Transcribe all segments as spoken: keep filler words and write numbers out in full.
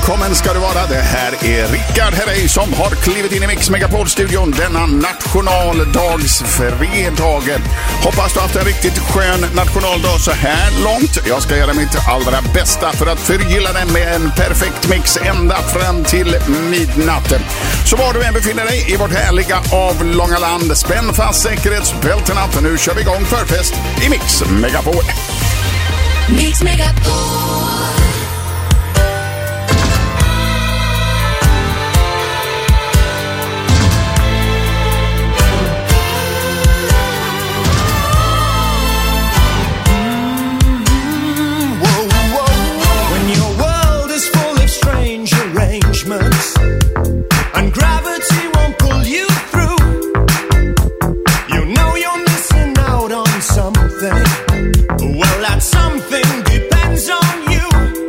välkommen ska du vara. Det här är Rickard Herrey som har klivit in i Mix Megapol-studion denna nationaldagsfredag. Hoppas du har haft en riktigt skön nationaldag så här långt. Jag ska göra mitt allra bästa för att förgylla den med en perfekt mix ända fram till midnatt. Så var du än befinner dig i vårt härliga avlånga land, spänn fast säkerhetsbälterna för nu kör vi igång förfest i Mix Megapol. Mix Megapol. And gravity won't pull you through. You know you're missing out on something. Well, that something depends on you.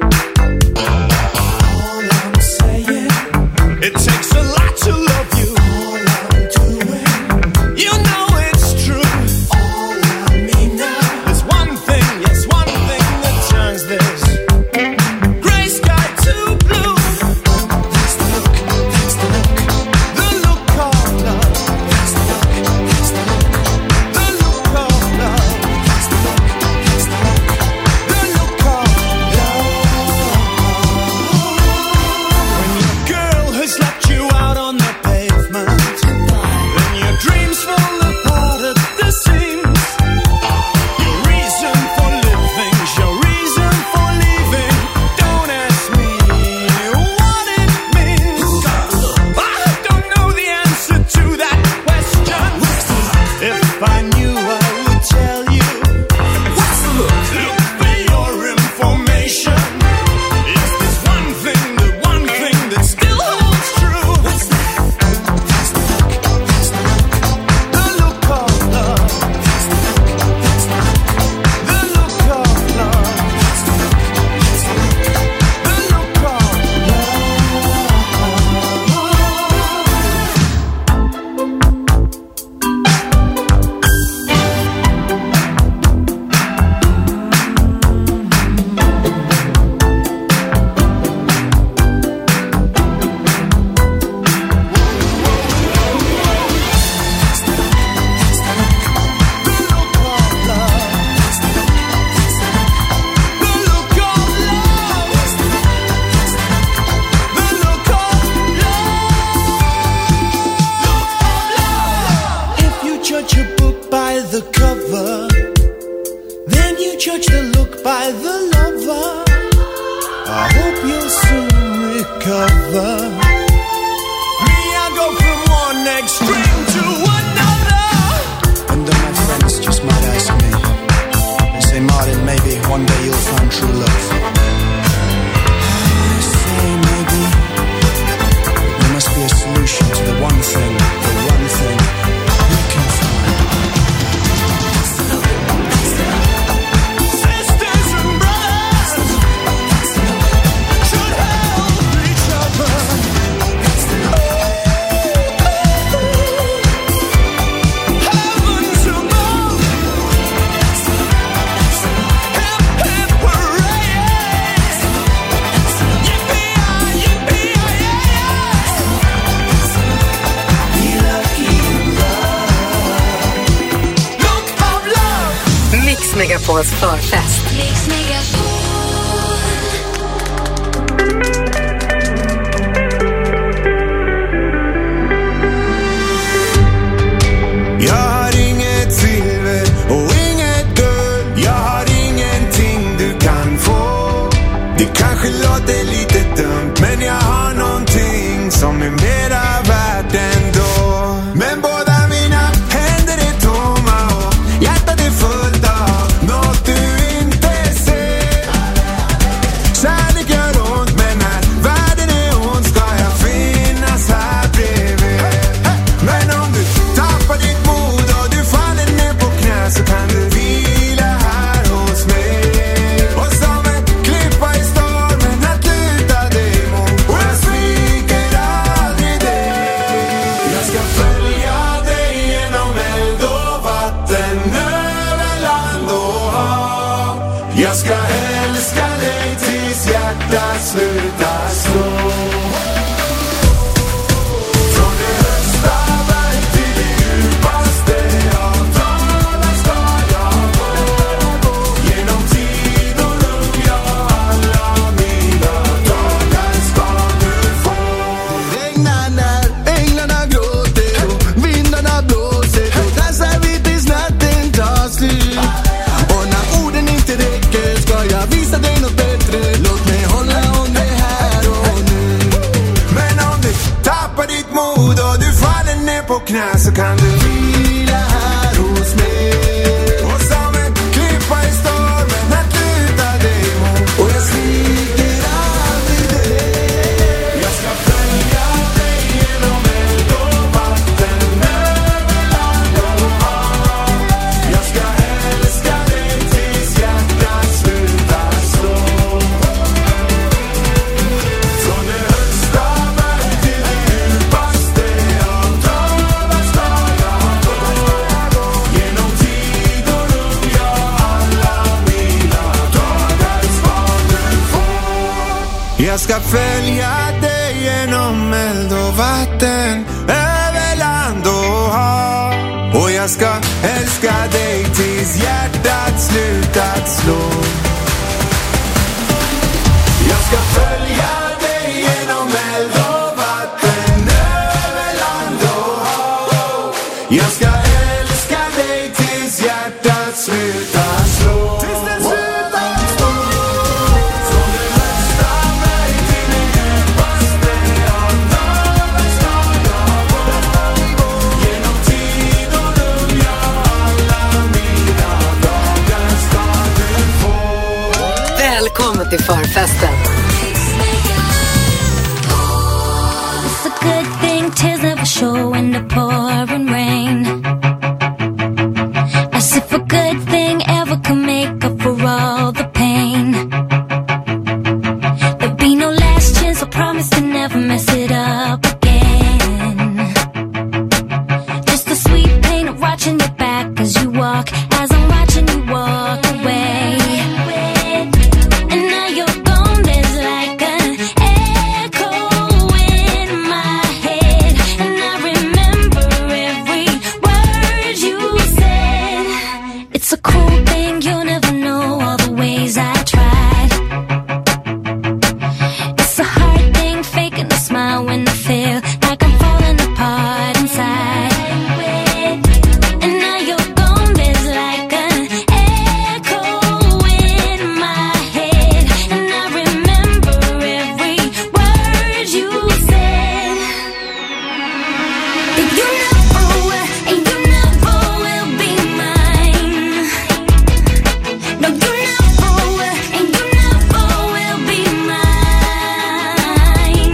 All I'm saying, it takes a lot to love you. All I'm doing, you know it's true. All I mean now, there's one thing, yes, one thing that turns this gray sky to blue. Megapols förfest. Mix Megapol. Jag har inget silver och inget guld. Jag har ingenting du kan få. Det kanske låter lite dumt, men jag har någonting som är mera värt ändå. Men båda mina händer är tomma och hjärtat är fullt av något du inte ser. ska följa dig genom eld och vatten, över land och hav. Och jag ska älska dig tills hjärtat slutat slå. Jag ska följa dig genom eld och vatten, över land och hav. Jag ska älska dig tills hjärtat slutar slå. Tills det slutar slå. Från det högsta berg till det djupaste av världens stad jag går. Genom tid och rum, ja, alla mina dagar ska du få. Välkommen till förfesten. It's a good thing tears never show in the pouring rain. As if a good thing ever can make up for all the pain. There'll be no last chance, I promise to never mess it up again. Just the sweet pain of watching your back as you walk, as I'm watching you walk away. And now you're gone, there's like an echo in my head. And I remember every word you said. It's a cool thing, you'll never know all the ways I tried. It's a hard thing, faking a smile when I feel like I'm falling apart inside. And now you're gone, there's like an echo in my head. And I remember every word you said. But you never, and you never will be mine. No, you never, and you never will be mine.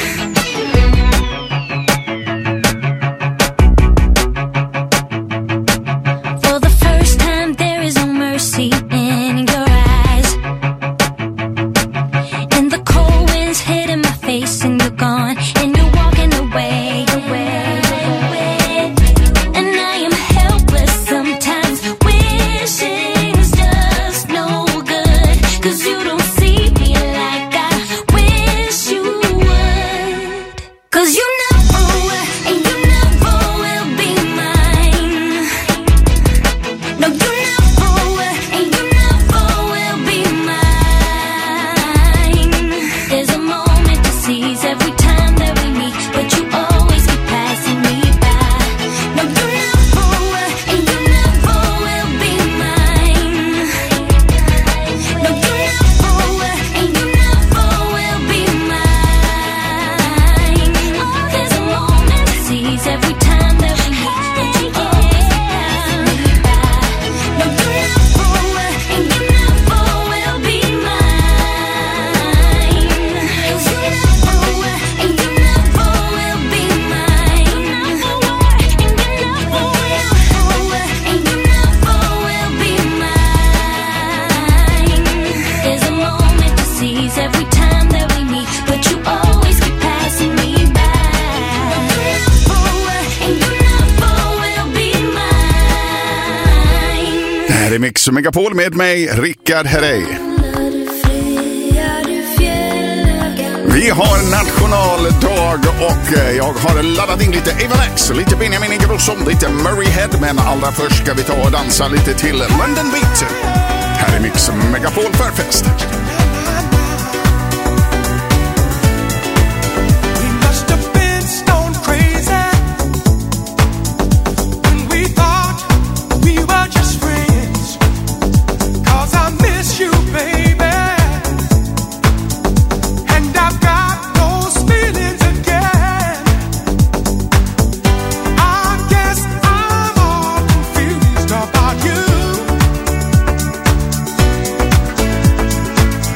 For the first time, there is no mercy in your eyes. And the cold winds hitting my face, and you're gone, and you're walking away, away, away. And I am helpless sometimes, wishing's just no good. 'Cause you don't see me like I wish you would. 'Cause you never, and you never will be mine. No, you never, and you never will be mine. There's a moment to seize every time that we meet, but you always keep passing me by. No, you never, and you never will be mine. No, you never, and you never will be mine. Oh, there's a moment to seize every time that we meet, but you always keep passing me by. No, you never, and you never will be mine. 'Cause you never, and you never will be mine. Never were, and you never will. And you never will be mine. There's a moment to seize every time that we meet, but you always keep passing me by. And you never will be mine. Det här är Mix Megapol med mig, Rickard Herrey. Vi har nationaldag och eh, jag har laddat in lite Ava Max, lite Benjamin Ingrosso, lite Murray Head. Men allra först ska vi ta och dansa lite till London Beat. Här är Mix Megapol förfest. We must have been stone crazy when we thought we were just friends. 'Cause I miss you, baby, and I've got those feelings again. I guess I'm all confused about you.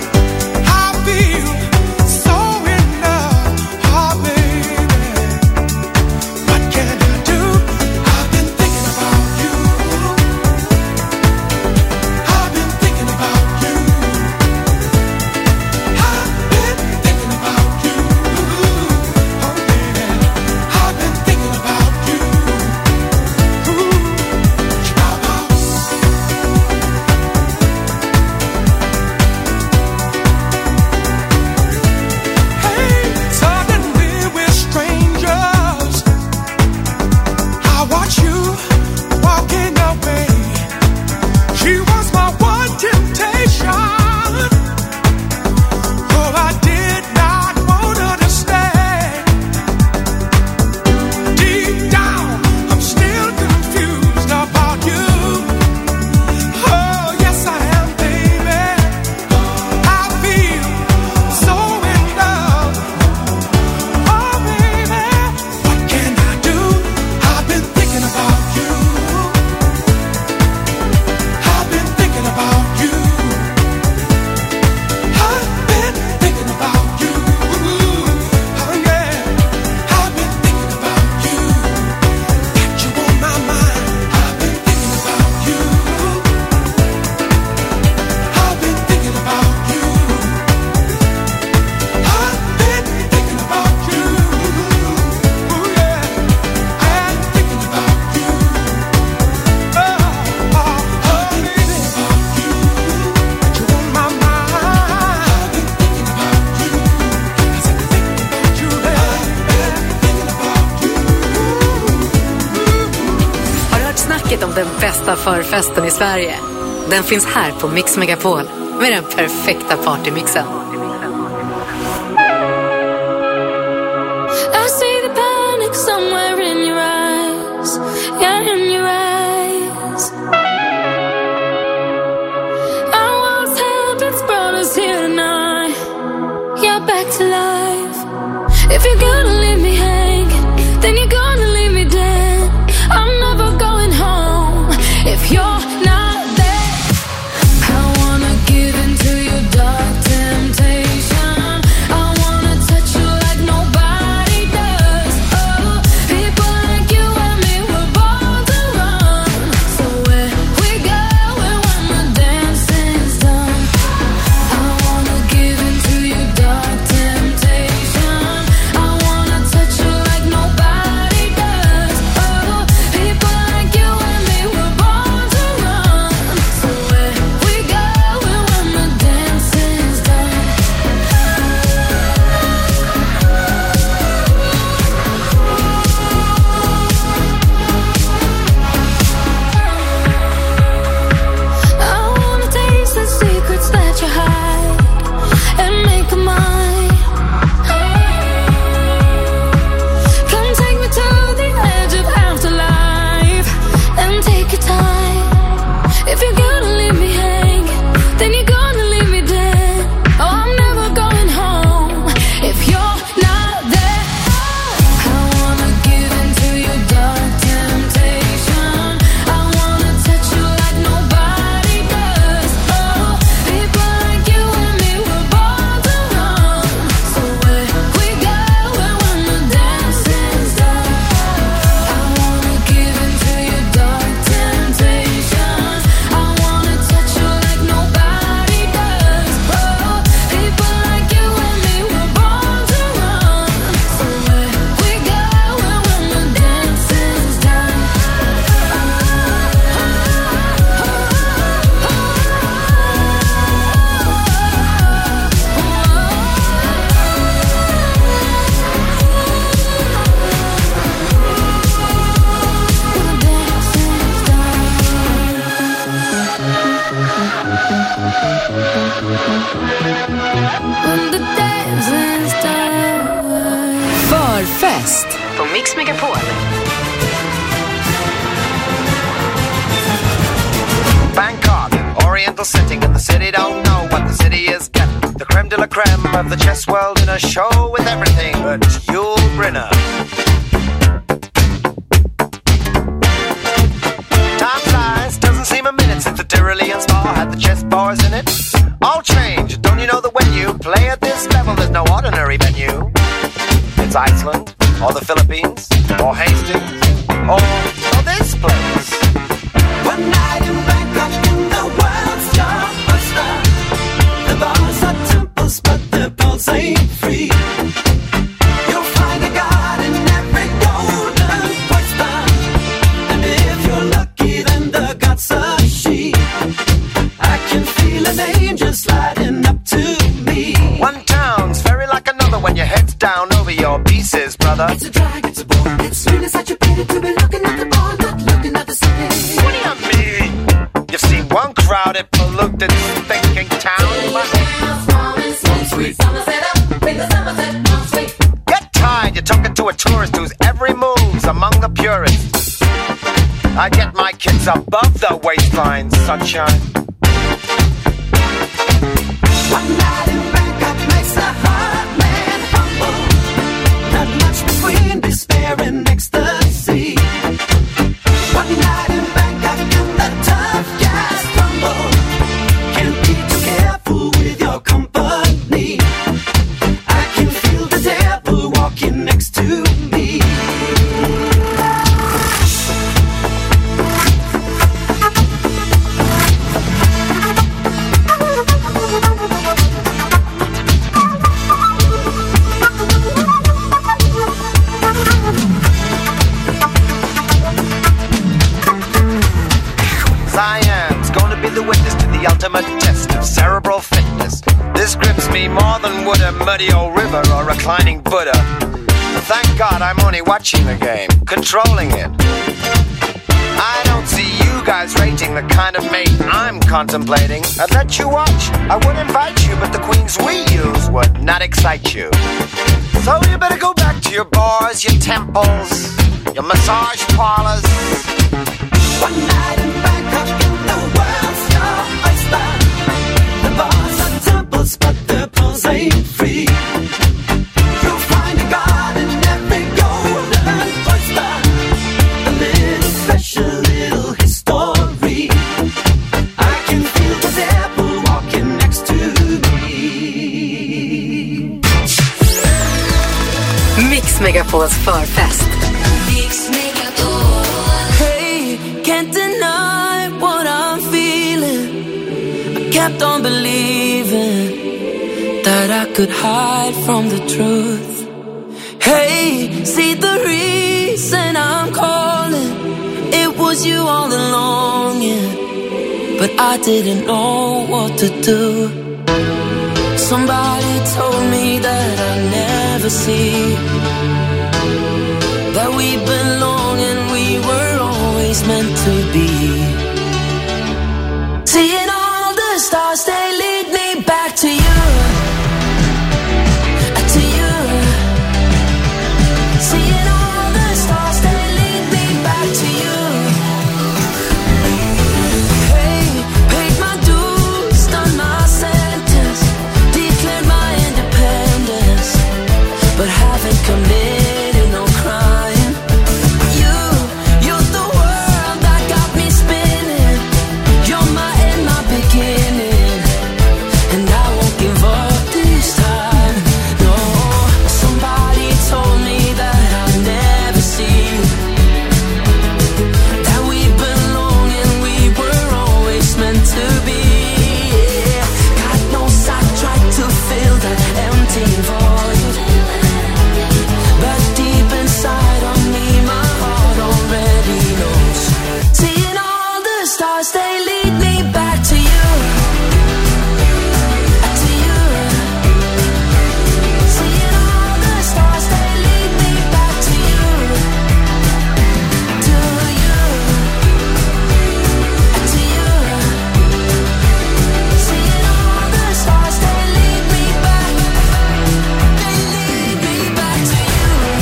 snacket om den bästa förfesten i Sverige. Den finns här på Mix Megapol med den perfekta partymixen. I see the panic somewhere in your eyes. Yeah, in your eyes. Our world's habits brought us here tonight. Yeah, back to life. If you're gonna leave me hanging, then you're gonna leave me dead. I'm never going home if you're not there. I wanna give into your dark temptation. I wanna touch you like nobody does. Oh, people like you and me were born to run. So where we go when the dancing's done. I wanna give into your dark temptation. I wanna touch you like nobody does. Oh, people like you and me were born to run. So where we go when the dancing's done. I wanna taste the secrets that you hide and make them mine. Come take me to the edge of afterlife and take your time. If you're gonna leave me hanging, then you're gonna leave me dead. Oh, I'm never going home if you're not there. I wanna give into your dark temptation. I wanna touch you like nobody does. Oh, people like you and me were born to run. So where we go when the dancing's done. I wanna give into your dark temptation. I wanna touch you like nobody does. Oh, people like you and me were born to run. So where we go when the dancing's done. When the dancing's done. Förfest på Mix Megapol. Bangkok, oriental setting, and the city don't know what the city is getting. The creme de la creme of the chess world in a show with everything but Yul Brynner. Time flies, doesn't seem a minute since the Tyrolean spa had the chess bars in it. All change, don't you know that when you play at this level, there's no ordinary venue? It's Iceland, or the Philippines, or Hastings, or, or this place. One night in Bangkok in the world's blockbuster. The bars are temples, but the pulse ain't free. You'll find a god in every golden oyster. And if you're lucky, then the god's a she. I can feel an angel sliding up to me. One town's very like another when your head's down over your pieces, brother. It's a drag, it's a bore, it's really such a pity to be looking at the bar, not looking at the city. What do you mean? You've seen one crowded, polluted, thinking town. Get tired, you're talking to a tourist whose every move's among the purists. I get my kids above the waistline, sunshine. One night in Bangkok makes the heart man humble. Not much between despair and ecstasy. One night in Bangkok and the tough guys crumble. Can't be too careful with your company. I can feel the devil walking next to me. Cyan's going to be the witness to the ultimate test of cerebral fitness. This grips me more than would a muddy old river or reclining Buddha. Thank God I'm only watching the game, controlling it. I don't see you guys rating the kind of mate I'm contemplating. I'd let you watch, I would invite you, but the queens we use would not excite you. So you better go back to your bars, your temples, your massage parlors. One night in Bangkok in the world's your oyster. The bars are temples, but the pools ain't free. You'll find a god in every golden oyster. A little special little history. I can feel the devil walking next to me. Mix Megapols förfest. Mix Megapol. Hey, can't deny what I'm feeling. I kept on believing that I could hide from the truth. Hey, see the reason I'm calling. It was you all along, yeah. But I didn't know what to do. Somebody told me that I'd never see that we belong and we were always meant to be. Seeing all the stars, they lead me back to you. To you. Seeing all the stars, they lead me back to you. Hey, paid my dues, done my sentence, declared my independence, but haven't committed no crime. You, you're the world that got me spinning. You're my end, my beginning, and I won't give up this time. No, somebody told me that I'll never see that we belong and we were always meant to be. God knows I tried to fill that empty void, but deep inside of me, my heart already knows. Seeing all the stars, they lead me back to you. To you. Seeing all the stars, they lead me back to you. To you. To you. Seeing all the stars, they lead me back. They lead me back to you.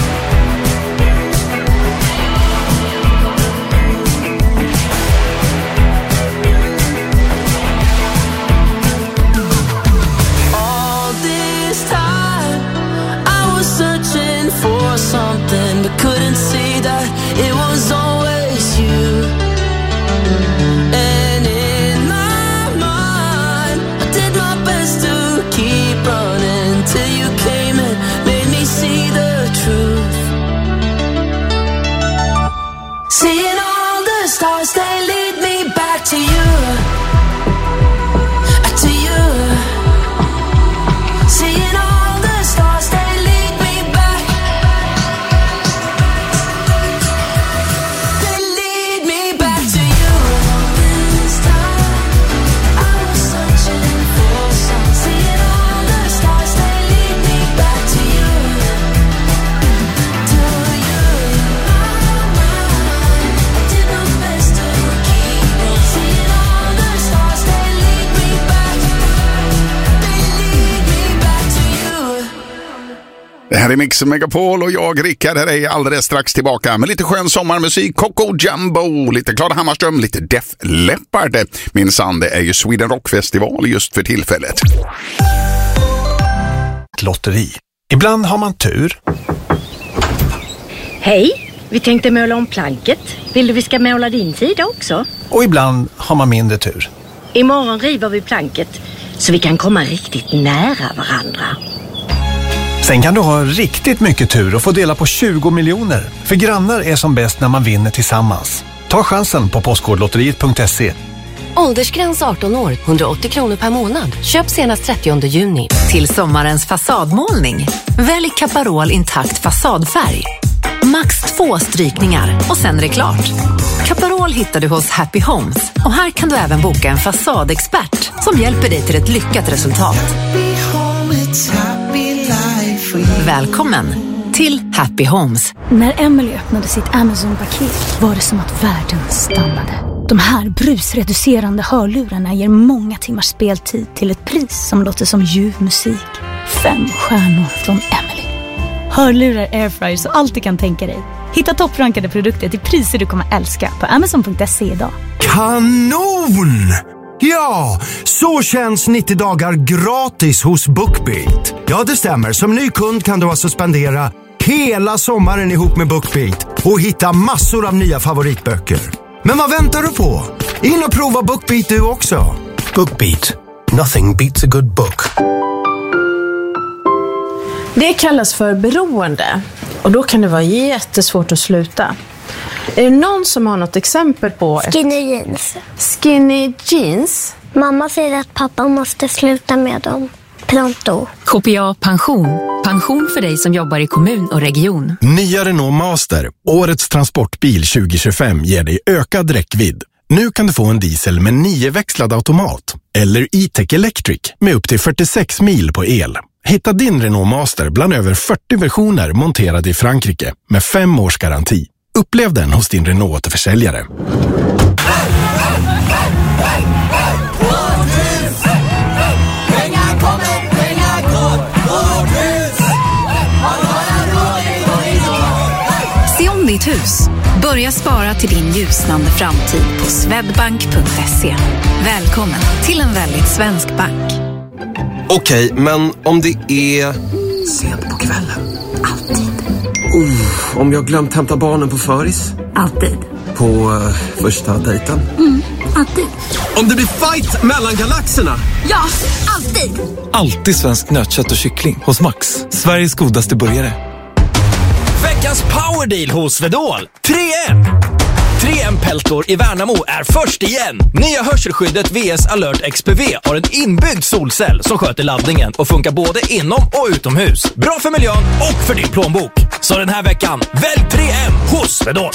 All this time I was searching for something, but couldn't see that it was always you. And in my mind I did my best to keep running till you came and made me see the truth. Seeing all the stars, they lead me back to you. To you. Seeing all the stars, they lead me back. They lead me back to you. This time I was searching for some. Seeing all the stars, they lead me back to you. To you. I did my best to keep on. Seeing all the stars, they lead me back. They lead me back to you. Det här är Mix Megapol och jag, Rickard, här är alldeles strax tillbaka med lite skön sommarmusik, Coco Jumbo, lite Klara Hammarström, lite Def Leppard. Minsann, det är ju Sweden Rock Festival just för tillfället. Lotteri. Ibland har man tur. Hej, vi tänkte måla om planket. Vill du vi ska måla din sida också? Och ibland har man mindre tur. Imorgon river vi planket så vi kan komma riktigt nära varandra. Sen kan du ha riktigt mycket tur och få dela på tjugo miljoner. För grannar är som bäst när man vinner tillsammans. Ta chansen på postkodlotteriet punkt se. Åldersgräns arton år, hundraåttio kronor per månad. Köp senast trettionde juni. Till sommarens fasadmålning. Välj Caparol intakt fasadfärg. Max två strykningar och sen är det klart. Caparol hittar du hos Happy Homes. Och här kan du även boka en fasadexpert som hjälper dig till ett lyckat resultat. Välkommen till Happy Homes. När Emily öppnade sitt Amazon-paket var det som att världen stannade. De här brusreducerande hörlurarna ger många timmars speltid till ett pris som låter som ljuv musik. Fem stjärnor från Emily. Hörlurar, airfryers och allt du kan tänka dig. Hitta topprankade produkter till priser du kommer älska på amazon punkt se idag. Kanon! Ja, så känns nittio dagar gratis hos BookBeat. Ja, det stämmer. Som ny kund kan du alltså spendera hela sommaren ihop med BookBeat och hitta massor av nya favoritböcker. Men vad väntar du på? In och prova BookBeat du också. BookBeat. Nothing beats a good book. Det kallas för beroende och då kan det vara jättesvårt att sluta. Är det någon som har något exempel på... Skinny jeans. Skinny jeans? Mamma säger att pappa måste sluta med dem. Pronto. K P A Pension. Pension för dig som jobbar i kommun och region. Nya Renault Master, årets transportbil tjugo tjugofem, ger dig ökad räckvidd. Nu kan du få en diesel med nioväxlad automat. Eller E-Tech Electric med upp till fyrtiosex mil på el. Hitta din Renault Master bland över fyrtio versioner monterade i Frankrike med fem års garanti. Upplev den hos din Renault-återförsäljare. Se om ditt hus. Börja spara till din ljusnande framtid på swedbank punkt se. Välkommen till en väldigt svensk bank. Okej, men om det är... Sent på kvällen. Alltid. Uh, om jag glömt hämta barnen på föris. Alltid. På uh, första dejten. Mm, alltid. Om det blir fight mellan galaxerna. Ja, alltid. Alltid svensk nötkött och kyckling hos Max. Sveriges godaste burgare. Veckans powerdeal hos Vedol. tre M. tre M-peltor i Värnamo är först igen. Nya hörselskyddet V S Alert X P V har en inbyggd solcell som sköter laddningen och funkar både inom och utomhus. Bra för miljön och för din plånbok. Så den här veckan, välj tre M hos Vedol.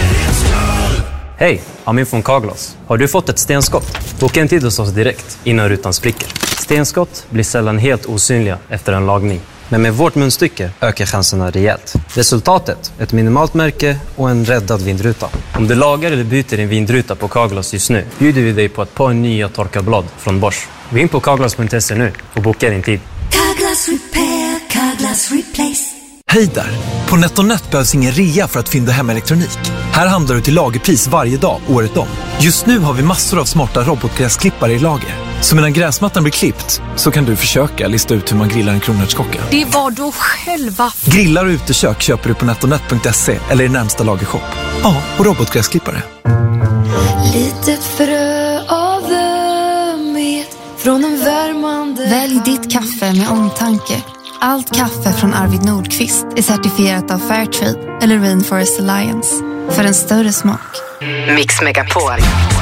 Hej, Amin från Carglass. Har du fått ett stenskott? Boka en tid hos oss direkt innan rutan spricker. Stenskott blir sällan helt osynliga efter en lagning. Men med vårt munstycke ökar chanserna rejält. Resultatet, ett minimalt märke och en räddad vindruta. Om du lagar eller byter din vindruta på Carglass just nu, bjuder vi dig på ett par nya torkarblad från Bosch. Gå in på carglass punkt se nu och boka din tid. Carglass repair, Carglass replace. Hej där! På NetOnNet behövs ingen rea för att fynda hem elektronik. Här handlar du till lagerpris varje dag, året om. Just nu har vi massor av smarta robotgräsklippare i lager. Så medan gräsmattan blir klippt så kan du försöka lista ut hur man grillar en kronärtskocka. Det var då själva... Grillar och utekök köper du på NetOnNet punkt se eller i närmsta lagershop. Ja, och robotgräsklippare. Litet frö av ömhet från en värmande... Välj ditt kaffe med omtanke. Allt kaffe från Arvid Nordqvist är certifierat av Fairtrade eller Rainforest Alliance. För en större smak. Mix Megapol.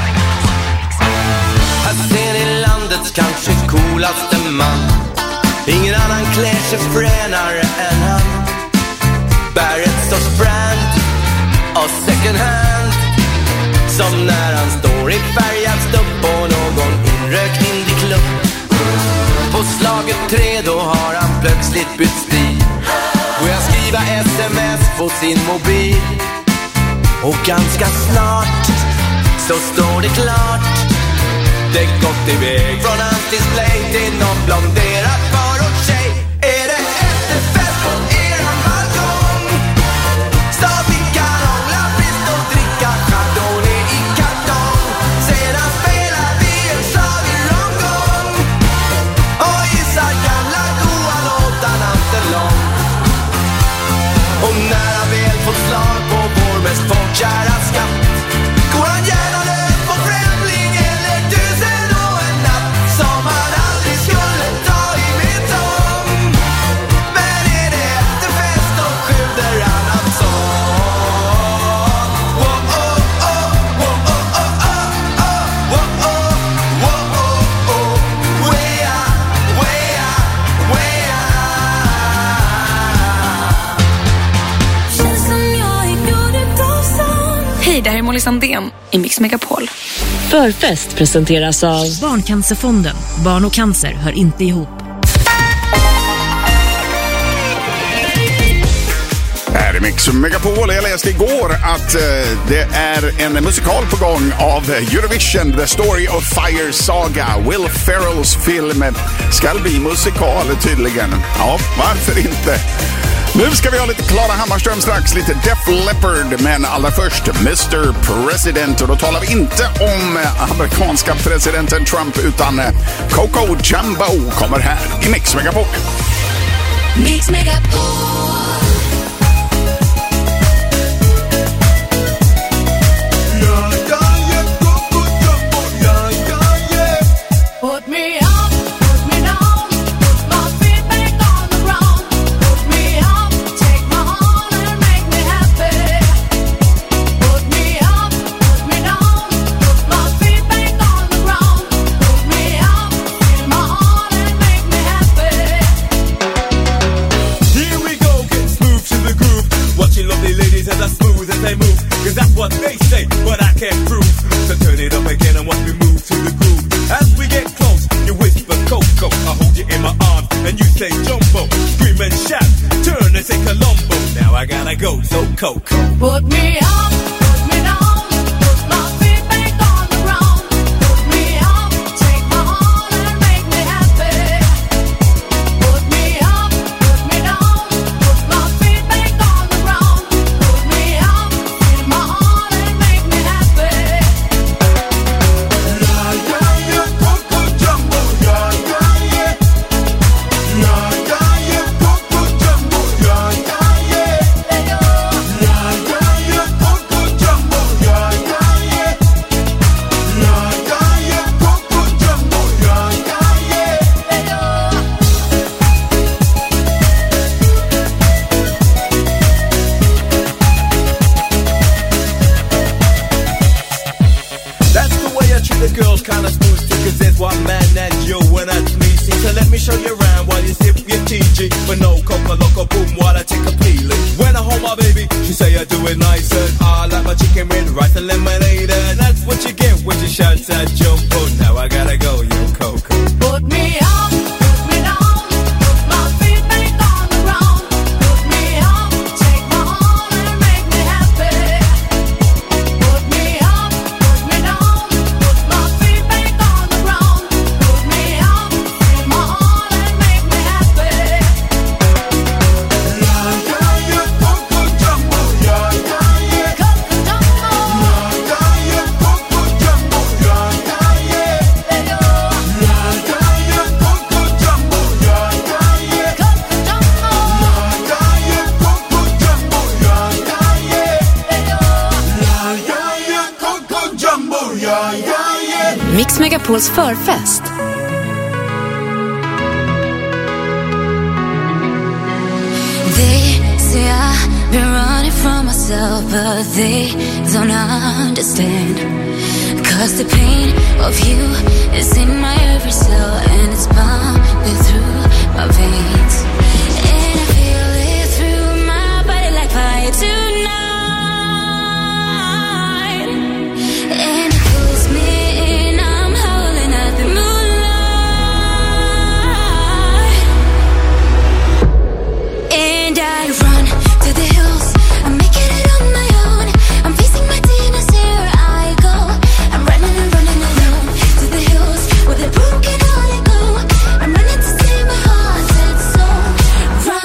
Här ser ni landets kanske coolaste man. Ingen annan klär sig fränare än han. Bär ett sorts brand av second hand. Som när han står i färgad stubb på någon inrökt indieklubb. På slaget tre då har han plötsligt bytt stil. Börjar skriva sms på sin mobil. Och ganska snart så står det klart. Det gått iväg från hans display till någon blonderad förortstjej. Är det efterfest på eran balkong? Stav i kanola, brist och dricka chardonnay i kartong. Sedan spelar vi en slag i rondgång. Och gissar gamla goa låtar natten lång. Och när han väl får slag på vår mest folkkära skatt, går han gärna lös på främling eller tusen och en natt som han aldrig skulle ta i med tång. Men är det efterfest och skjuter han att sång. Wow, oh, oh, wow, oh, oh, oh, oh, wow, oh, wow, oh, oh, wea, wea, wea. Känns som jag är blodet av sång. Hej, det här är Molly Sandén i Mix Megapol. Förfest presenteras av Barncancerfonden. Barn och cancer hör inte ihop. Här är Mix Megapol. Jag läste igår att eh, det är en musikal på gång av Eurovision, The Story of Fire Saga. Will Ferrells film ska bli musikal tydligen. Ja, varför inte? Nu ska vi ha lite Klara Hammarström strax, lite Def Leppard, men allra först mister President. Och då talar vi inte om amerikanska presidenten Trump utan Coco Jumbo kommer här i Mix Megapol. Mix Megapol. What they say, but I can't prove. So turn it up again and watch me move to the groove. As we get close, you whisper Coco. I hold you in my arms and you say Jumbo. Scream and shout, turn and say Colombo. Now I gotta go, so Coco. Put me up, put me down, put my feet back on the ground. Put me up, take my heart and make me happy. Put me up, put me down, put my feet back on the ground. Put me up, feel my heart and make me happy. Yeah, yeah, yeah, Coco Jumbo. Yeah, yeah, yeah. Yeah, yeah, yeah, Coco Jumbo. Yeah, yeah, yeah. Yeah, yeah, yeah, Coco Jumbo. Yeah, yeah, yeah. Yeah, yeah, yeah, Coco Jumbo. Yeah, yeah, yeah. That's the way I treat the girls, kinda smooth too, cause there's one man and you and that's me. See, so let me show you around while you sip your T G. But no coca loco boom while I take a peeling. When I hold my baby, she say I do it nice and I like my chicken with rice and lemonade. And that's what you get when you shout that Jumbo. Now I gotta go, yo Coco. Put me up, put me down, put my feet back on the ground. Put me up, take my heart and make me happy. Put me up, put me down, put my feet back on the ground. Put me up, feel my heart and make me happy. Yeah, yeah, yeah, Coco Jumbo. Yeah, yeah, yeah. Coco Jumbo. Yeah, yeah, yeah, Coco Jumbo. Yeah, yeah, yeah. Yeah, yeah, yeah, Coco Jumbo. Yeah, yeah, yeah. Coco Jumbo. Yeah, yeah, yeah, Coco Jumbo. Yeah, yeah, yeah. Yeah, yeah, yeah, Coco Jumbo. Yeah, yeah, yeah. Mix Megapols förfest. They say I've been running from myself, but they don't understand. Cause the pain of you is in my every cell, and it's pumping through my veins. And I feel it through my body like fire tonight. And it pulls me in, I'm howling at the moonlight. And I run to the hills, I'm making it on my own. I'm facing my demons, here I go. I'm running and running alone to the hills where the broken all let go. I'm running to save my heart set soul.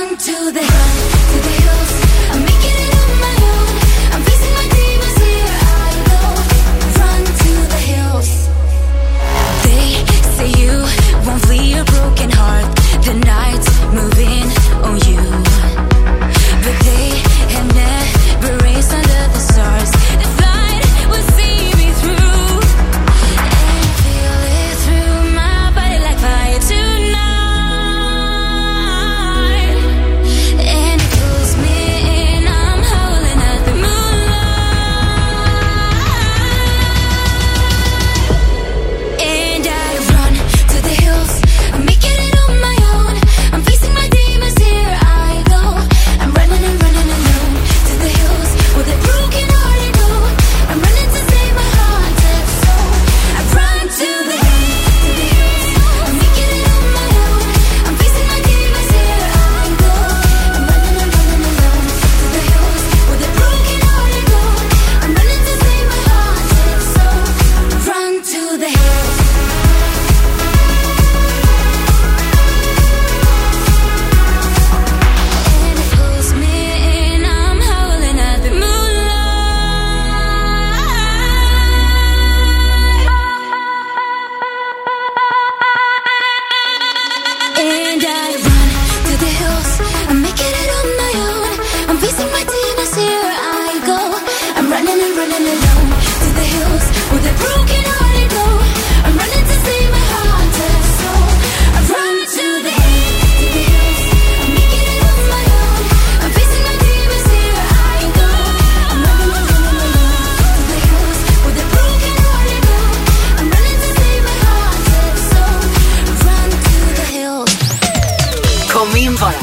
vara.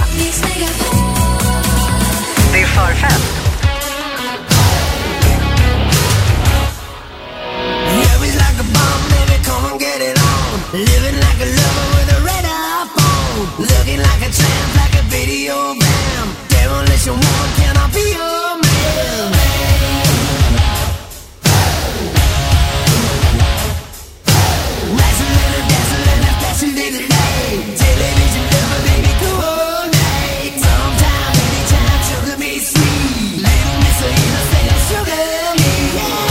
Det är förfest. Living like a lover with a red iPhone. Looking like a tramp, like a video bam. Demolition one, can I be your man? Rising little, dancing little, flashing little light. Television lover, baby, coordinate. Sometime, anytime, sugar me sweet. Little miss her innocent, sugar me, yeah.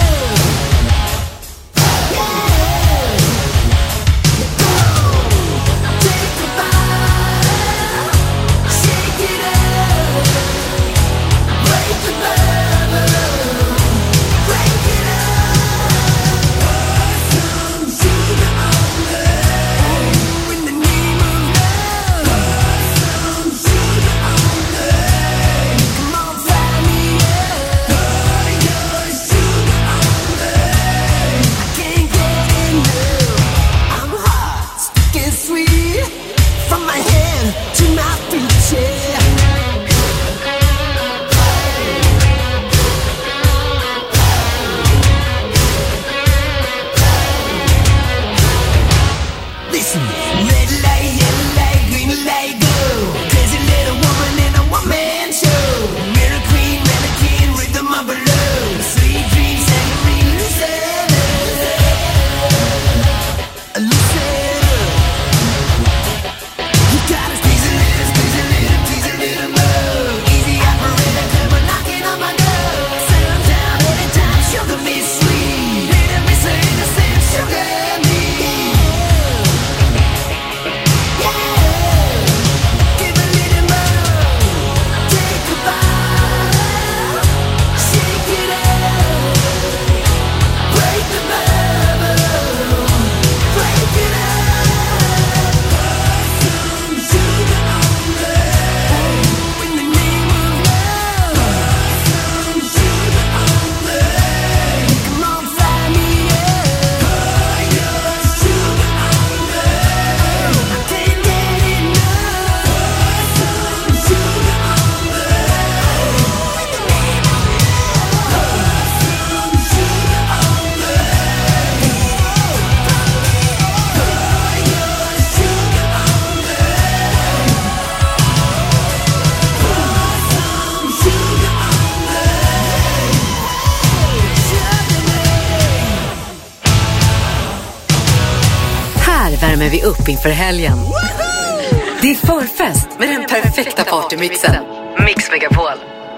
Värmer vi upp inför helgen. Det är förfest med den perfekta partymixen. Mix Megapol.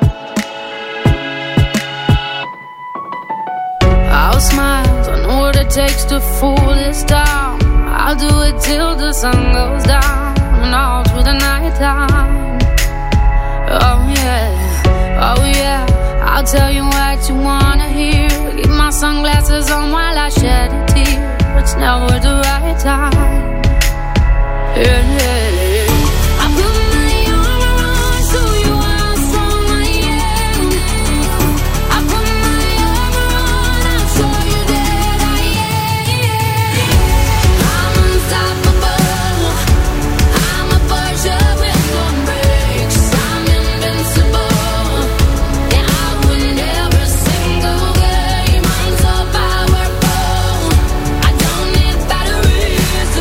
I'll smile, I know what it takes to fool this town. I'll do it till the sun goes down and all through the night time. Oh yeah, oh yeah, I'll tell you what you wanna hear. Keep my sunglasses on while I shed a tear. It's never the right time. Yeah, yeah, yeah. I put my arm around so you are strong, I am. I put my arm around, I'll show you that I am. I'm unstoppable. I'm a Porsche with no brakes. I'm invincible. Yeah, I win every single game. I'm so powerful. I don't need batteries.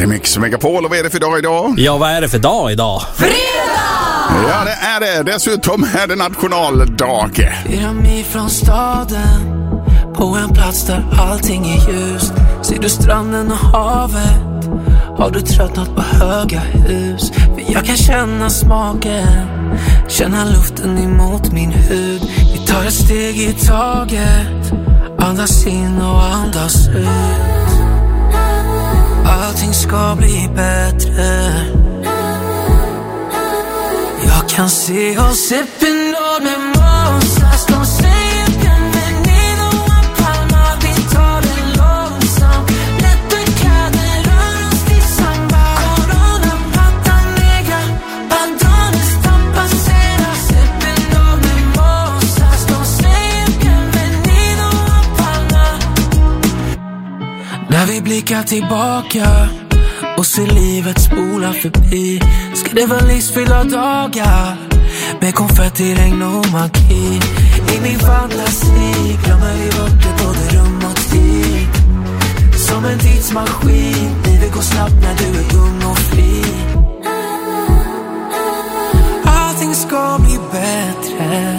är Mix Megapol och vad är det för dag idag? Ja, vad är det för dag idag? Fredag! Ja, det är det. Dessutom är det nationaldag. Fyra mil från staden, på en plats där allting är ljust. Ser du stranden och havet? Har du tröttnat på höga hus? För jag kan känna smaken, känna luften emot min hud. Vi tar ett steg i taget, andas in och andas ut. Allting ska bli bättre. Jag kan se oss Epinord med Moses. De säger bienvenido a Palma. Vi tar det långsamt, lätta kläder, rör oss till samba. Corona, pata negra, bandones tapaceras. Epinord med Moses. De säger bienvenido a Palma. När vi blickar tillbaka och ser livet spola förbi, ska det vara livsfyllda dagar med konfetti, regn och magi. I min fantasi glömmer vi bort det, både rum och tid. Som en tidsmaskin, livet går snabbt när du är ung och fri. Allting ska bli bättre.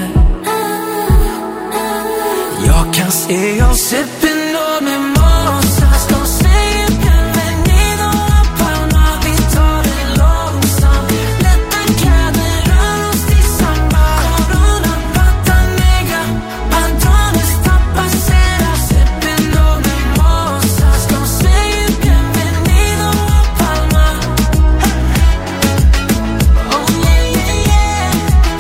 Jag kan se oss Epinord med Moses. De säger bienvenido a Palma. Vi tar det långsamt, lätta kläder, rör oss till samba. Corona, pata negra, bandones tapaceras. Epinord med Moses. De säger bienvenido a Palma. Oh yeah, yeah, yeah.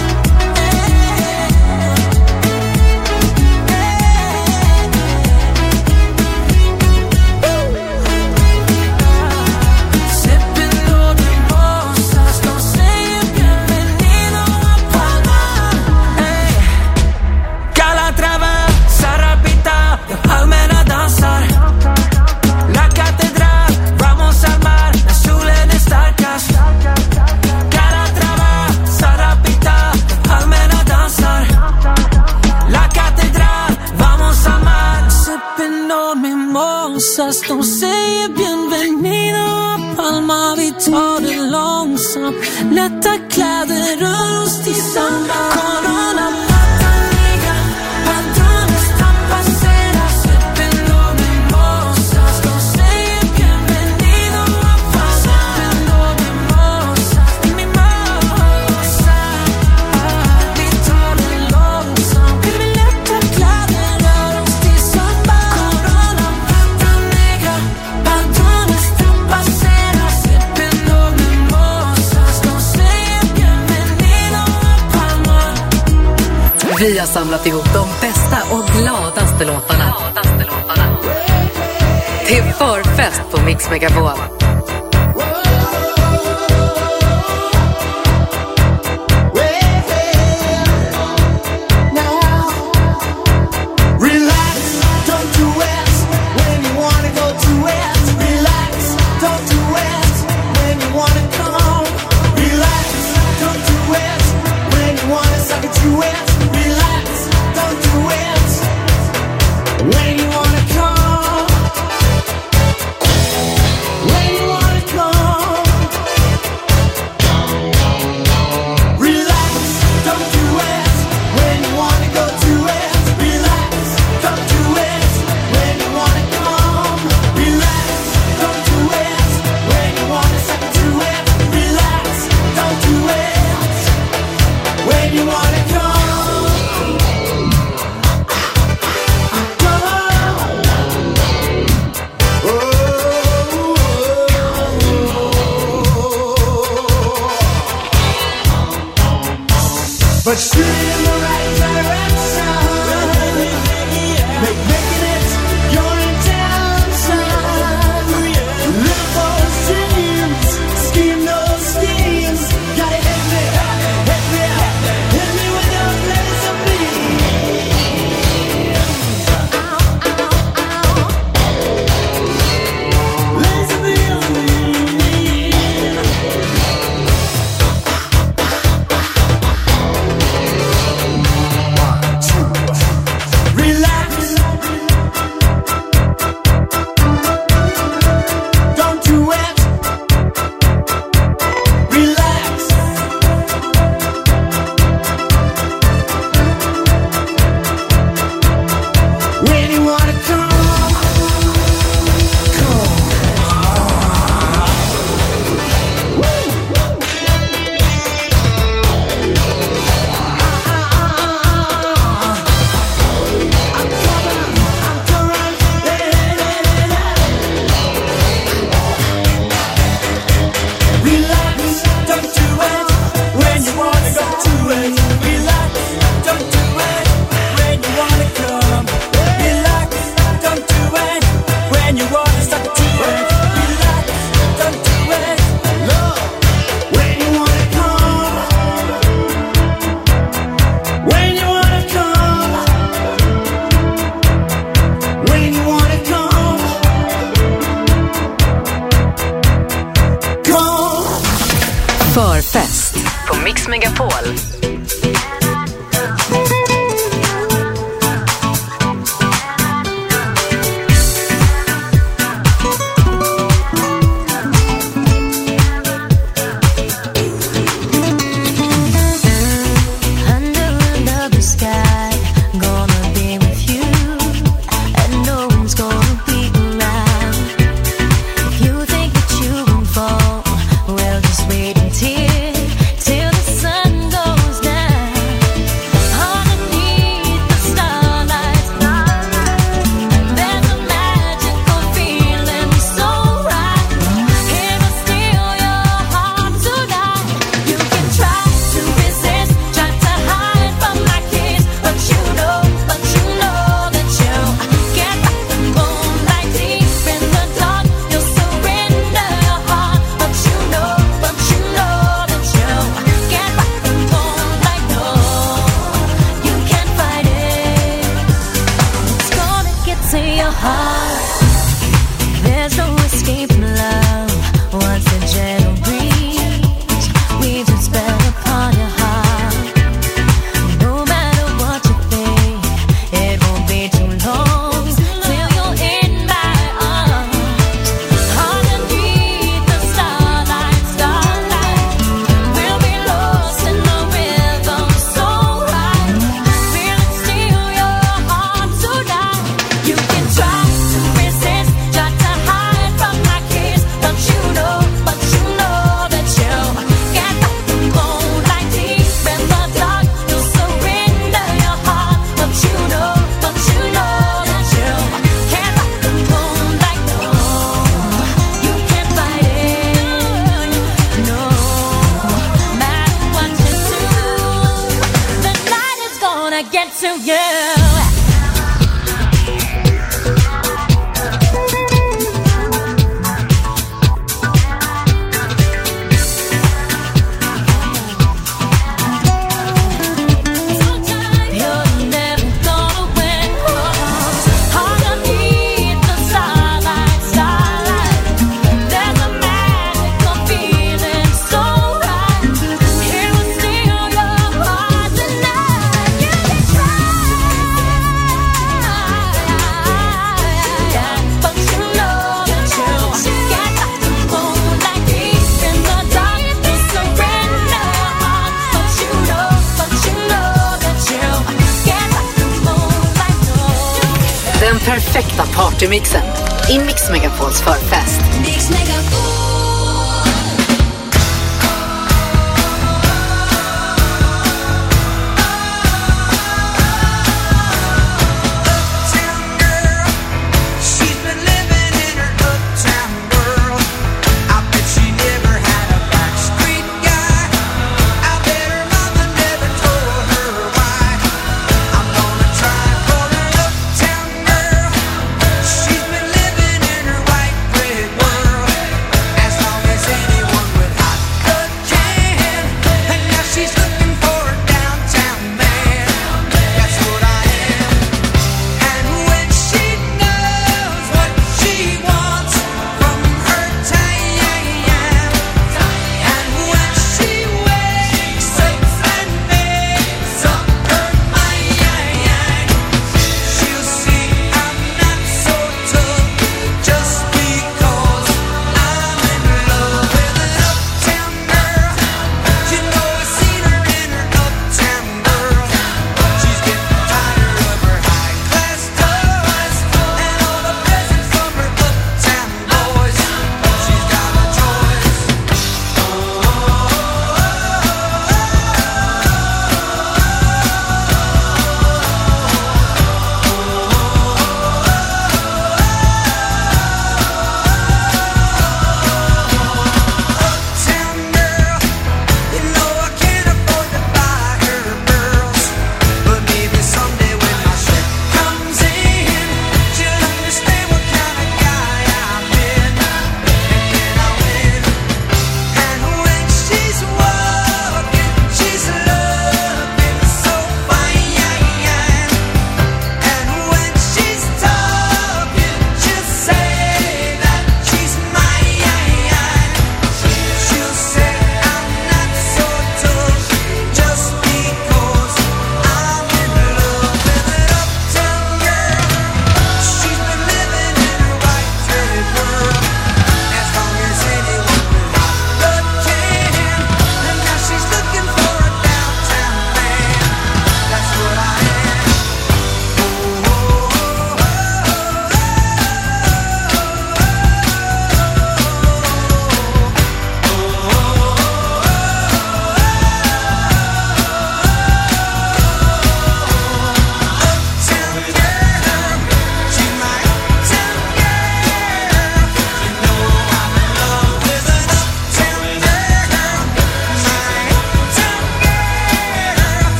Epinord med Moses. De säger bienvenido a Palma. Hey. Calatrava, Sarapita, de palmerna dansar. La catedral, vamos al mar, när solen är starkast. Calatrava, Sarapita, de palmerna dansar. La catedral, vamos al mar. Epinord med Moses. De säger bienvenido a Palma. Vi tar det långsamt, lätta kläder, rör oss till samba. Corona, pata negra, bandones tapaceras. Epinord med Moses. De säger bienvenido a Palma. Epinord med Moses. Mi Mosa. Vi tar det långsamt, vi lätta kläder, rör oss till samba. Corona, pata negra, bandones tapaceras. Epinord med Moses. De säger bienvenido a Palma. Vi har samlat ihop de bästa och gladaste låtarna till förfest på Mix Megapol. Relax, don't do it when you wanna go to it. Relax, don't do it when you wanna come. Relax, don't do it when you wanna suck it to it. Relax, don't do it when you wanna come. When you Mix Megapol. Till the sun goes Den perfekta partymixen i Mix Megapols förfest. Mix Megapol.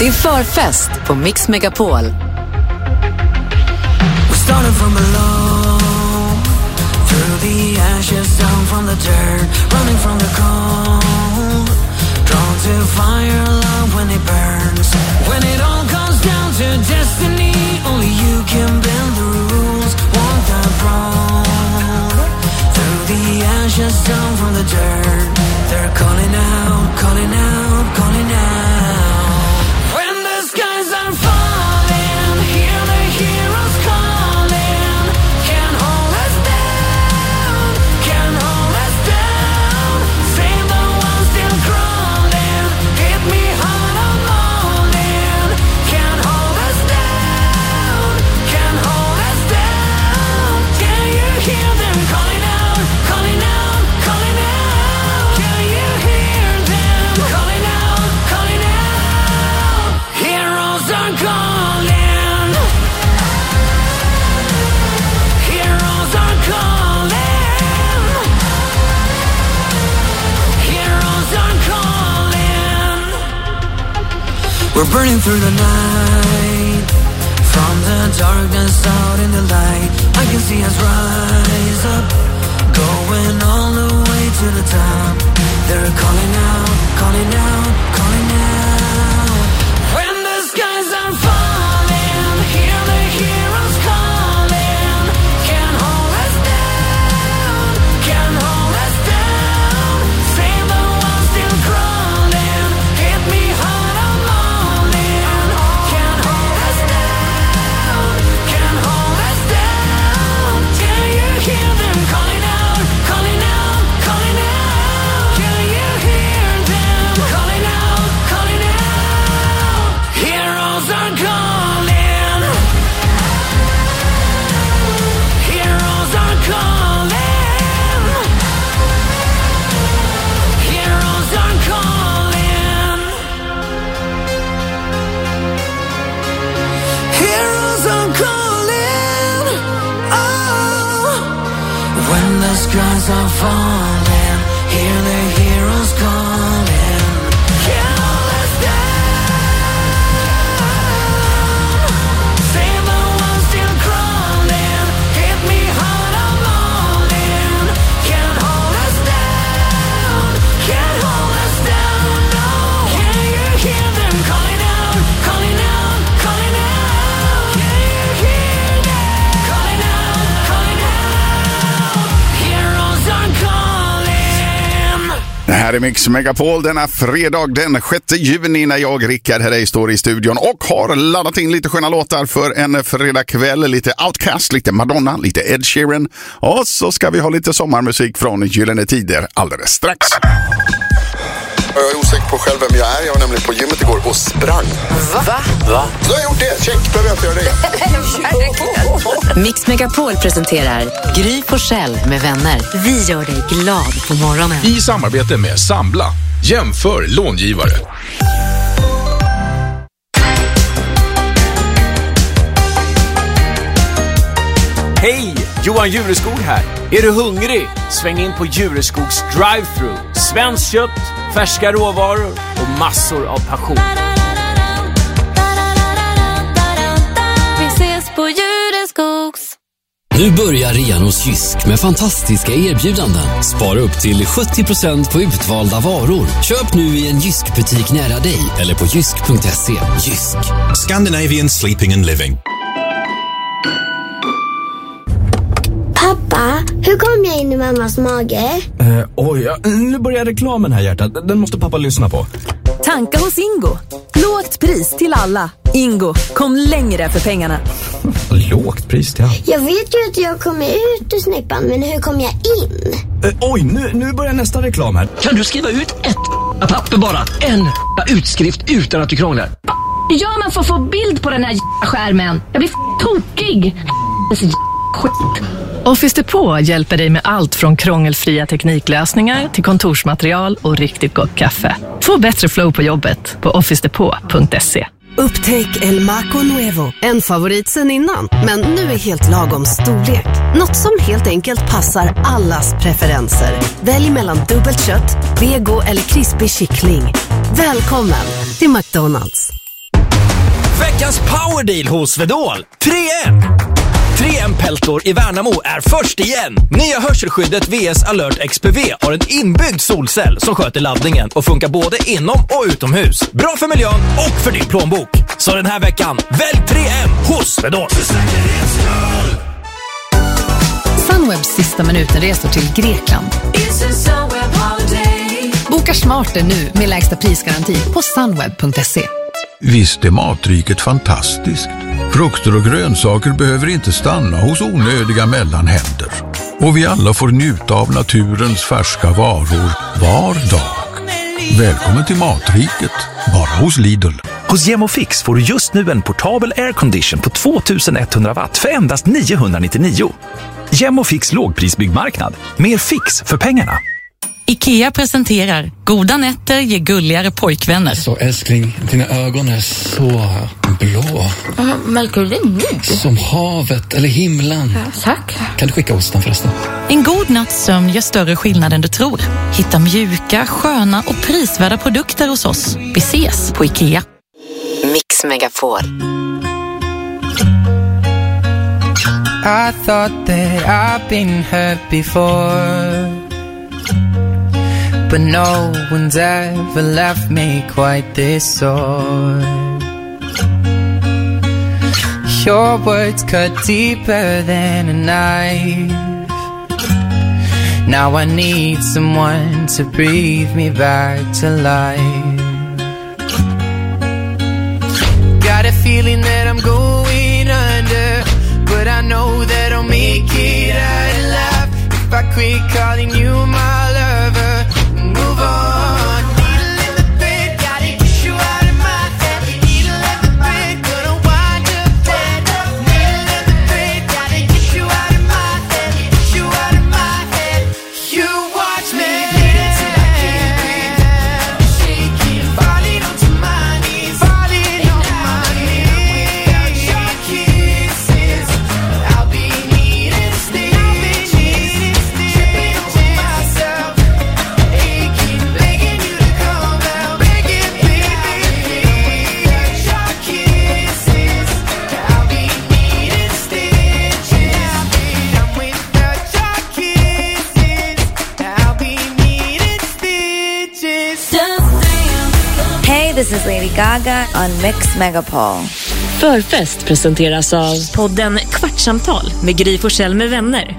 Det är förfest på Mix Megapol. We started from below, through the ashes, down from the dirt, running from the cold, drawn to fire, love when it burns. When it all comes down to destiny, only you can bend the rules. Walk that road, through the ashes, down from the dirt. They're calling out, calling out, calling out. When the skies are falling, hear the heroes calling. Can't hold us down, can't hold us down. Save the ones still crawling. Hit me hard, I'm falling. Can't hold us down, can't hold us down. Can you hear them calling out, calling out, calling out? Can you hear them calling out, calling out? Heroes are calling. Heroes are calling. Heroes are calling. We're burning through the night, from the darkness out in the light. I can see us rise up, going all the way to the top. They're calling out, calling out, calling out. When the skies are falling, hear the heroes calling. Can't hold us down, can't hold us down. Save the ones still crawling. Hit me hard, I'm falling. Can't hold us down, can't hold us down. Can you hear them calling out, calling out, calling out? Can you hear them calling out, calling out? Heroes are calling. Heroes are calling. Heroes are calling. Heroes are calling. Oh, when the skies are falling, hear the heroes calling. Can't hold us down. Save the ones still crawling. Hit me hard, I'm falling. Can't hold us down. Can't hold us down, no. Can you hear them calling out, calling out, calling out? Can you hear them calling out, calling out? Heroes are calling. Det här är Mix Megapol denna fredag den sjätte juni när jag, Rickard Herrey, står i studion och har laddat in lite sköna låtar för en fredagkväll. Lite Outcast, lite Madonna, lite Ed Sheeran och så ska vi ha lite sommarmusik från Gyllene Tider alldeles strax. Jag är osäker på själv vem jag är. Jag var nämligen på gymmet igår och sprang. Va? Va? Så har jag gjort det. Check, behöver jag inte göra det. Mix Megapol presenterar Gry Forssell med vänner. Vi gör dig glad på morgonen. I samarbete med Sambla. Jämför långivare. Hej! Johan Jureskog här. Är du hungrig? Sväng in på Jureskogs drive-thru. Svenskt kött, färska råvaror och massor av passion. Vi ses på Jureskogs. Nu börjar rean hos Jysk med fantastiska erbjudanden. Spara upp till sjuttio procent på utvalda varor. Köp nu i en Jysk-butik nära dig eller på jysk punkt se. Jysk. Scandinavian Sleeping and Living. Pappa, hur kom jag in i mammas mage? Uh, oj, ja, nu börjar reklamen här, hjärtat. Den måste pappa lyssna på. Tanka hos Ingo. Lågt pris till alla. Ingo, kom längre för pengarna. Lågt pris till alla? Jag vet ju att jag kommer ut ur snippan, men hur kom jag in? Uh, oj, nu, nu börjar nästa reklam här. Kan du skriva ut ett papper bara? En utskrift utan att du krånglar. Det gör man för att få bild på den här skärmen. Jag blir tokig. Det är så skit. Office Depot hjälper dig med allt från krångelfria tekniklösningar till kontorsmaterial och riktigt gott kaffe. Få bättre flow på jobbet på office depot punkt se. Upptäck El Maco Nuevo. En favorit sen innan, men nu är helt lagom storlek. Något som helt enkelt passar allas preferenser. Välj mellan dubbelt kött, vego eller krispig kyckling. Välkommen till McDonald's. Veckans powerdeal hos Svedol. tre en. tre en Peltor i Värnamo är först igen. Nya hörselskyddet V S Alert X P V har en inbyggd solcell som sköter laddningen och funkar både inom och utomhus. Bra för miljön och för din plånbok. Så den här veckan, välj tre en hos Svedol. Sunwebs sista minuten-resor till Grekland. Boka smarter nu med lägsta prisgaranti på sunweb punkt se. Visst är matriket fantastiskt. Frukter och grönsaker behöver inte stanna hos onödiga mellanhänder. Och vi alla får njuta av naturens färska varor var dag. Välkommen till matriket, bara hos Lidl. Hos Gemofix får du just nu en portabel aircondition på tvåtusen watt för endast niohundranittionio. Gemofix lågprisbyggmarknad. Mer fix för pengarna. IKEA presenterar Goda nätter ger gulligare pojkvänner. Så älskling, dina ögon är så blå. Märker du det nu? Som havet eller himlen. Ja, tack. Kan du skicka osten förresten? En god natts sömn gör större skillnad än du tror. Hitta mjuka, sköna och prisvärda produkter hos oss. Vi ses på IKEA. Mix Megapol. I thought that I've been hurt before, but no one's ever left me quite this sore. Your words cut deeper than a knife. Now I need someone to breathe me back to life. Got a feeling that I'm going under, but I know that I'll make it out alive if I quit calling you my lover. Move on. Needle in the bed, gotta get you out of my head. Needle in the bed, gonna wind up dead. Needle in the bed, gotta get you out of my head. Get you out of my head. You watch me till I can't breathe. Shaking, falling onto my knees, falling on my knees. Without your kisses, I'll be needing stitches, tripping over myself. Hey, this is Lady Gaga on Mix Megapol. Förfest presenteras av podden Kvartsamtal med Gry Forssell med vänner.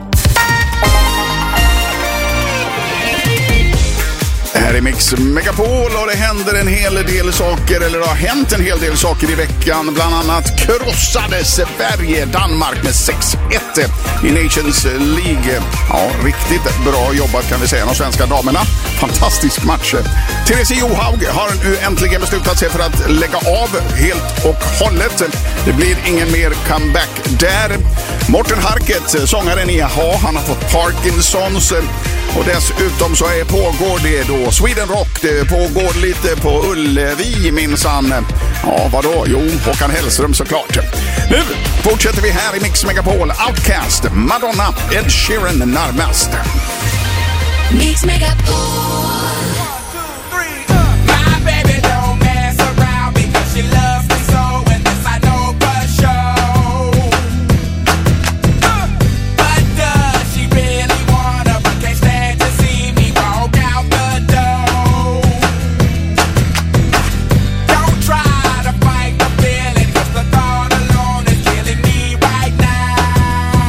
Här är Mix Megapol och det händer en hel del saker, eller det har hänt en hel del saker i veckan. Bland annat krossade Sverige Danmark med sex ett i Nations League. Ja, riktigt bra jobbat kan vi säga, de svenska damerna. Fantastisk match. Therese Johaug har nu äntligen beslutat sig för att lägga av helt och hållet. Det blir ingen mer comeback där. Morten Harket, sångaren i Jaha, han har fått Parkinsons. Och dessutom så är, pågår det då Sweden Rock, det pågår lite på Ullevi minsann. Ja, vadå? Jo, Håkan Hellström såklart. Nu fortsätter vi här i Mix Megapol. Outcast, Madonna, Ed Sheeran närmast. Mix Megapol.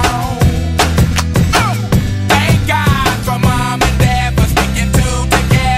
Thank God for mom and dad for sticking two together.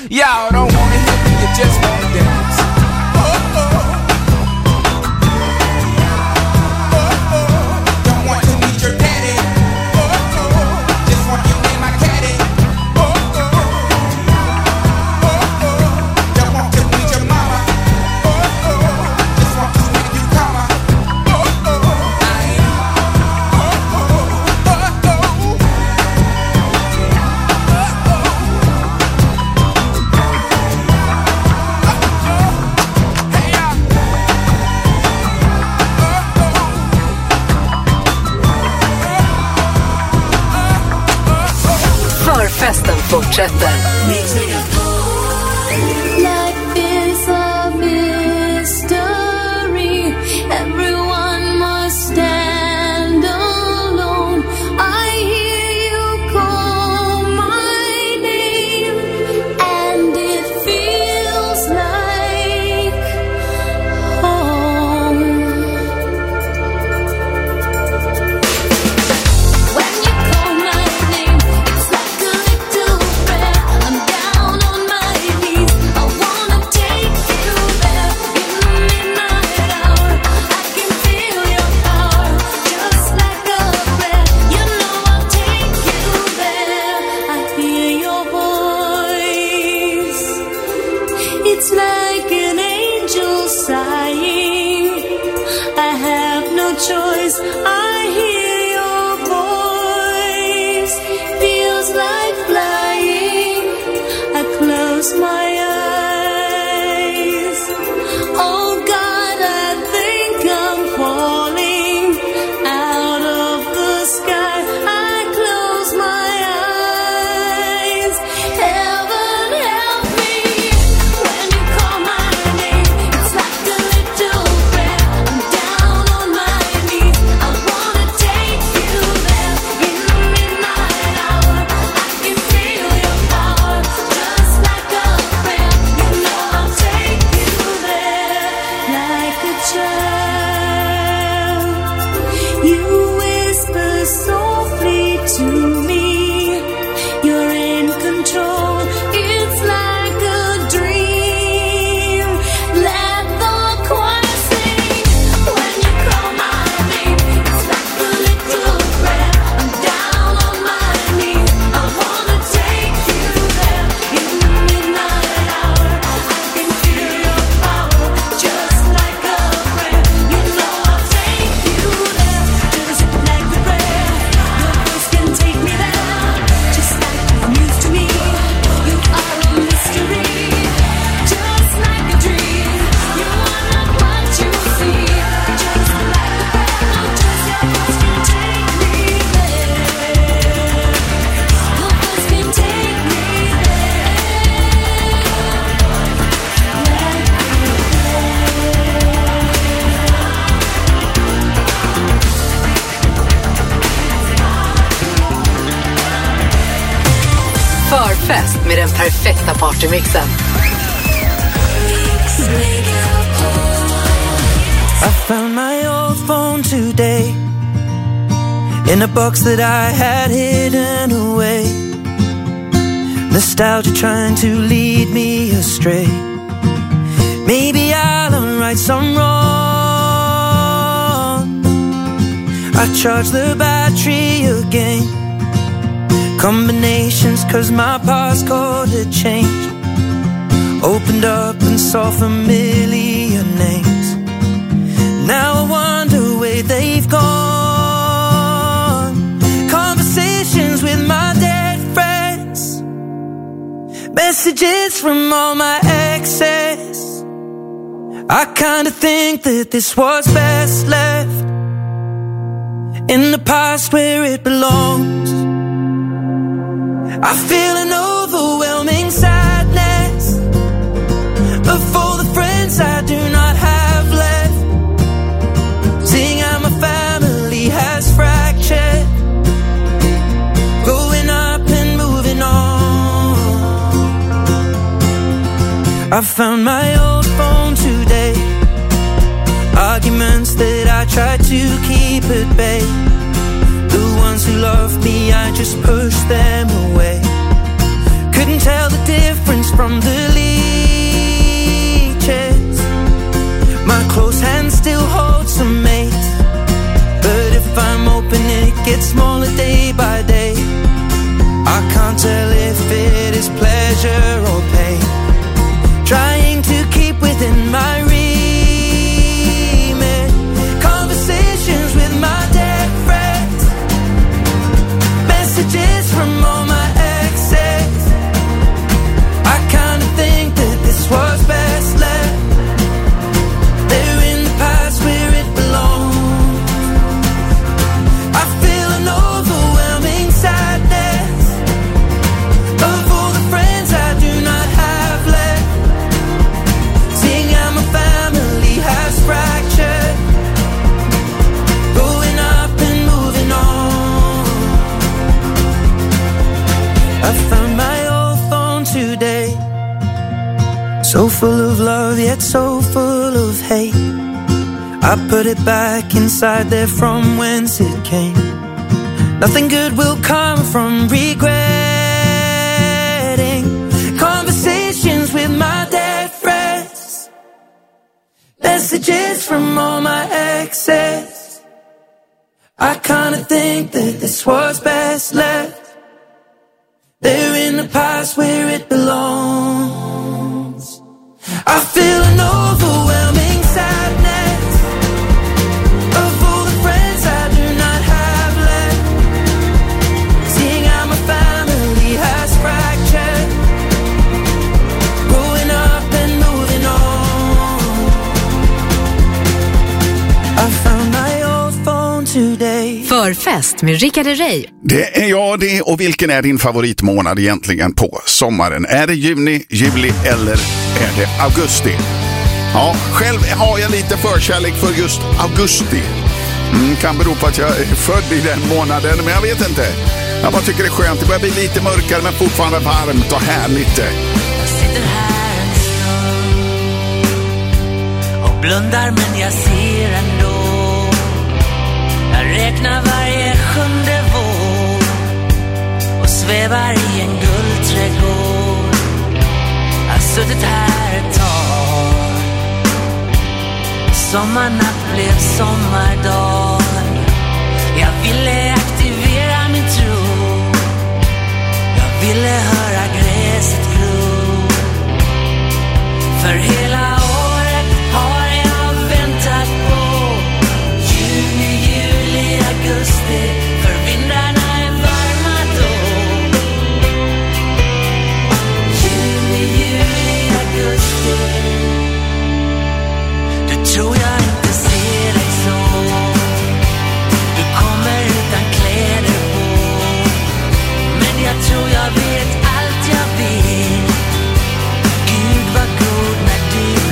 Y'all don't wanna hear me, you just wanna dance. Oh, oh. Oh, oh. Don't want to meet your daddy. Oh, oh. Just want you in my caddy. Oh, oh. Oh, oh. Don't want to meet your mama. Oh, oh. Just want to hear you comma. Oh, oh. I am. Oh, oh. Oh, oh. Förfesten fortsätter. Life is a mystery. Everyone must stand alone. I hear you call my name, and it feels like home. When you call my name, it's like a little prayer. I'm down on my knees. I wanna take you there in the midnight hour. I can feel your power, just like a prayer. You know I'll take you there. I hear your voice. It's like an angel sighing. I have no choice. I hear your voice. Feels like flying. I close my eyes. Oh God, I think I'm falling out of the sky. I close my eyes. Heaven help me when you call my name. It's like a little prayer. I'm down on my knees. I wanna take you there in the midnight hour. I can feel your power, just like a prayer. You know I'll take you there like a child. You whisper softly to me. You're in control. It's like a dream. Let the choir sing when you call my name. It's like a little prayer. I'm down on my knees. I wanna take you there in the midnight hour. I can feel your power, just like a prayer. You know I'll take you there, just like a prayer. Your voice can take me there, just like you're news to me. You are a mystery, just like a dream. You are not what you see, just like a prayer. Just your voice can take me there. Your voice can take me Förfest med den perfekta partymixen. I found my old phone today in a box that I had hidden away. Nostalgia trying to lead me astray. Maybe I'll unright some wrong. I charge the battery again. Combinations cause my passcode had changed. Opened up and saw familiar names. Now I wonder where they've gone. Conversations with my dead friends. Messages from all my exes. I kinda think that this was best left in the past where it belongs. I feel an overwhelming sadness of all the friends I do not have left. Seeing how my family has fractured, growing up and moving on. I found my old phone today. Arguments that I tried to keep at bay. The ones who loved me, I just pushed them away. Couldn't tell the difference from can't tell if it is pleasure or pain. Trying to keep within my remit. Conversations with my dead friends. Messages from all my exes. I kinda think that this was best left. They're in the past where it belongs. I feel an overwhelming sadness of all the friends I do not have left. Seeing how my family has fractured. Going up and moving on. I found my old phone today. So full of love yet so full of hate. I put it back inside there from whence it came. Nothing good will come from regretting conversations with my dead friends. Messages from all my exes. I kinda think that this was best left. They're in the past where it belongs. I feel an overwhelming sadness of all the friends I do not have left. Seeing how my family has fractured. Growing up and moving on. I found my old phone today. Förfest med Rickard Herrey. Det är jag det, och vilken är din favoritmånad egentligen på sommaren? Är det juni, juli eller är det augusti? Ja, själv har jag lite förkärlek för just augusti. Mm, kan bero på att jag är född i den månaden, men jag vet inte. Jag bara tycker det är skönt, det börjar bli lite mörkare men fortfarande varmt och härligt. Jag sitter här en stund och blundar men jag ser ändå. Jag räknar varje sjunde vår och svävar i en guldträdgård. Jag har suttit här ett tag. Sommarnatt blev sommardag. Jag ville